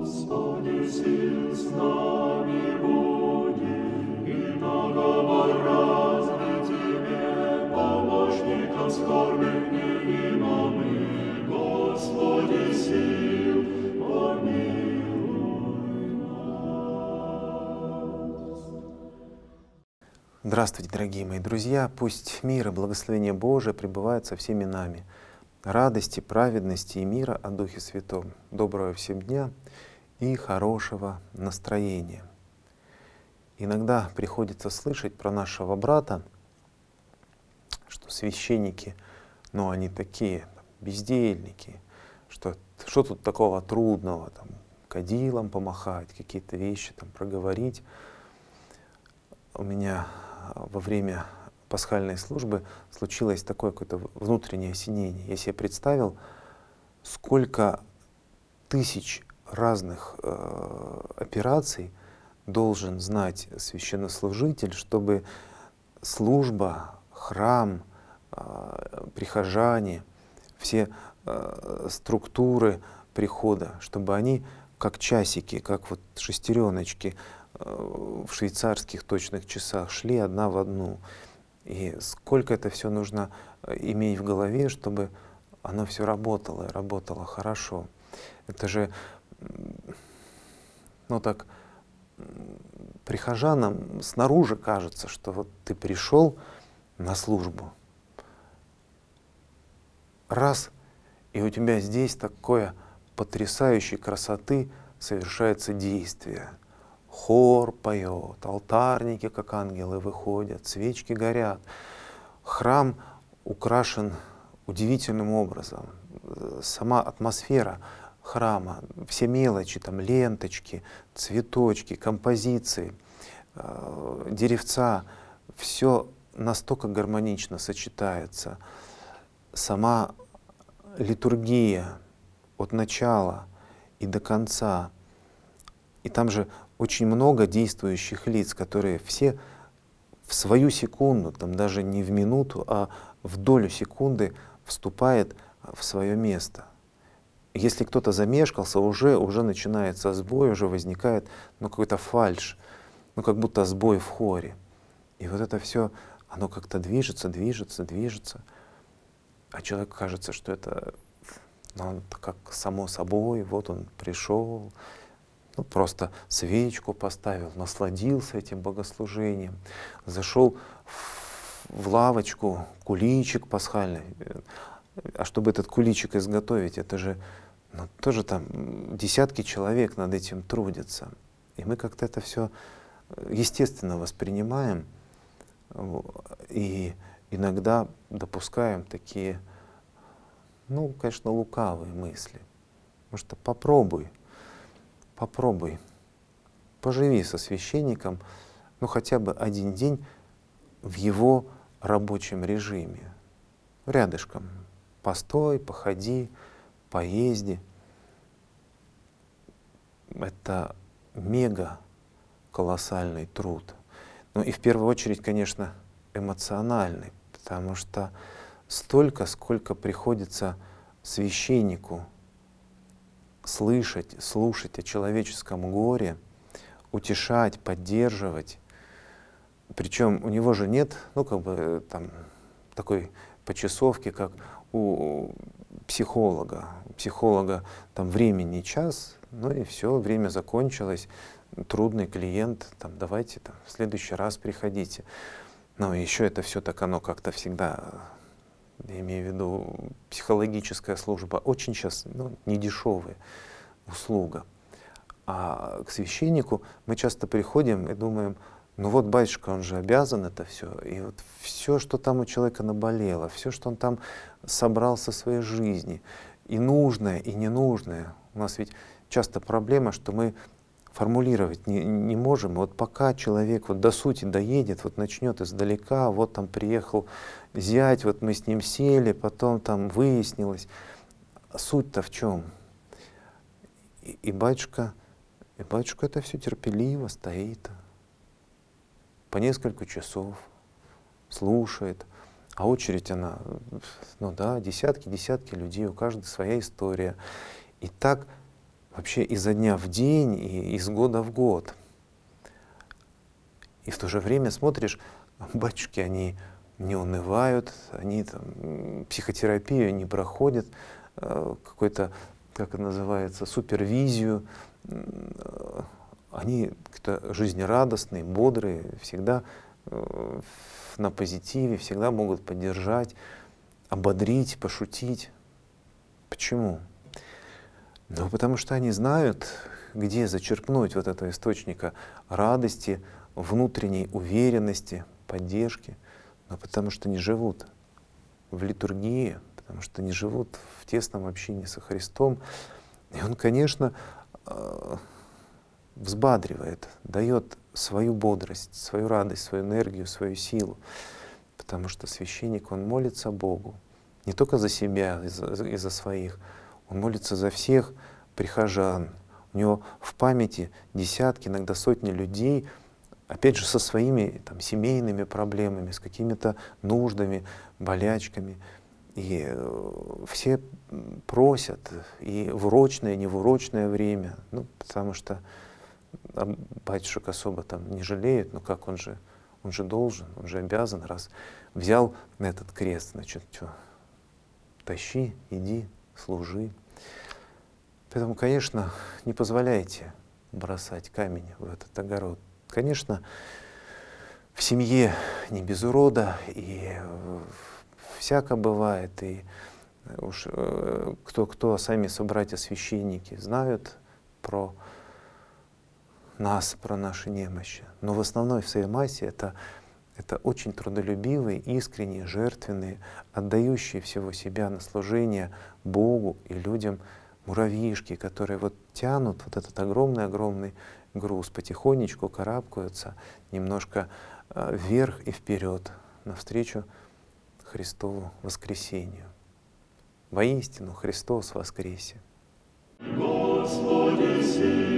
Господи, сил с нами буди, и наговор разный Тебе, помощником скорбных невидимым, Господи, сил, помилуй нас. Здравствуйте, дорогие мои друзья! Пусть мир и благословение Божие пребывают со всеми нами. Радости, праведности и мира о Духе Святом. Доброго всем дня и хорошего настроения. Иногда приходится слышать про нашего брата, что священники, они такие бездельники, что тут такого трудного, кадилом помахать, какие-то вещи проговорить. У меня во время пасхальной службы случилось такое какое-то внутреннее осенение. Я себе представил, сколько тысяч разных операций должен знать священнослужитель, чтобы служба, храм, прихожане, все структуры прихода, чтобы они как часики, как вот шестереночки в швейцарских точных часах шли одна в одну. И сколько это все нужно иметь в голове, чтобы оно все работало, и работало хорошо. Это же, так, прихожанам снаружи кажется, что вот ты пришел на службу, раз, и у тебя здесь такое потрясающей красоты совершается действие. Хор поет, алтарники, как ангелы, выходят, свечки горят. Храм украшен удивительным образом. Сама атмосфера храма, все мелочи, ленточки, цветочки, композиции, деревца, все настолько гармонично сочетается. Сама литургия от начала и до конца. И там же очень много действующих лиц, которые все в свою секунду, даже не в минуту, а в долю секунды вступает в свое место. Если кто-то замешкался, уже начинается сбой, уже возникает какой-то фальшь, как будто сбой в хоре. И вот это все, оно как-то движется. А человеку кажется, что это как само собой, вот он пришел, просто свечку поставил, насладился этим богослужением, зашел в лавочку, куличик пасхальный. А чтобы этот куличик изготовить, это же тоже десятки человек над этим трудятся. И мы как-то это все естественно воспринимаем и иногда допускаем такие, конечно, лукавые мысли. Потому что попробуй, поживи со священником, хотя бы один день в его рабочем режиме. Рядышком. Постой, походи, поезди. Это мега колоссальный труд. И в первую очередь, конечно, эмоциональный, потому что столько, сколько приходится священнику слышать, слушать о человеческом горе, утешать, поддерживать. Причем у него же нет, такой почасовки, как у психолога. У психолога времени час, и все, время закончилось. Трудный клиент, давайте в следующий раз приходите. Но еще это все оно как-то всегда, я имею в виду, психологическая служба, очень сейчас недешевая услуга. А к священнику мы часто приходим и думаем, батюшка, он же обязан это все. И вот все, что там у человека наболело, все, что он там собрал со своей жизни, и нужное, и ненужное. У нас ведь часто проблема, что мы формулировать не можем. Вот пока человек до сути доедет, начнет издалека, приехал зять, мы с ним сели, потом выяснилось. Суть-то в чем? И батюшка это все терпеливо стоит, по несколько часов слушает, а очередь она, десятки людей, у каждого своя история. И так вообще изо дня в день и из года в год. И в то же время смотришь, батюшки, они не унывают, они там, психотерапию не проходят, какой-то, как это называется, супервизию. Они как-то жизнерадостные, бодрые, всегда на позитиве, всегда могут поддержать, ободрить, пошутить. Почему? Ну, потому что они знают, где зачерпнуть вот этого источника радости, внутренней уверенности, поддержки. Но потому что не живут в литургии, потому что не живут в тесном общении со Христом. И Он, конечно, взбадривает, дает свою бодрость, свою радость, свою энергию, свою силу. Потому что священник, он молится Богу не только за себя и за своих, он молится за всех прихожан. У него в памяти десятки, иногда сотни людей, опять же, со своими там, семейными проблемами, с какими-то нуждами, болячками. И все просят и в урочное, и не в урочное время, ну, потому что батюшек особо там не жалеют, но как он же должен, он же обязан, раз взял на этот крест, значит, что, тащи, иди, служи. Поэтому, конечно, не позволяйте бросать камень в этот огород. Конечно, в семье не без урода, и всяко бывает, и уж кто, сами собратья-священники знают про нас, про наши немощи. Но в основной в своей массе это очень трудолюбивые, искренние, жертвенные, отдающие всего себя на служение Богу и людям муравьишки, которые вот тянут вот этот огромный-огромный груз, потихонечку карабкаются немножко вверх и вперед, навстречу Христову воскресению. Воистину, Христос воскресе! Господи,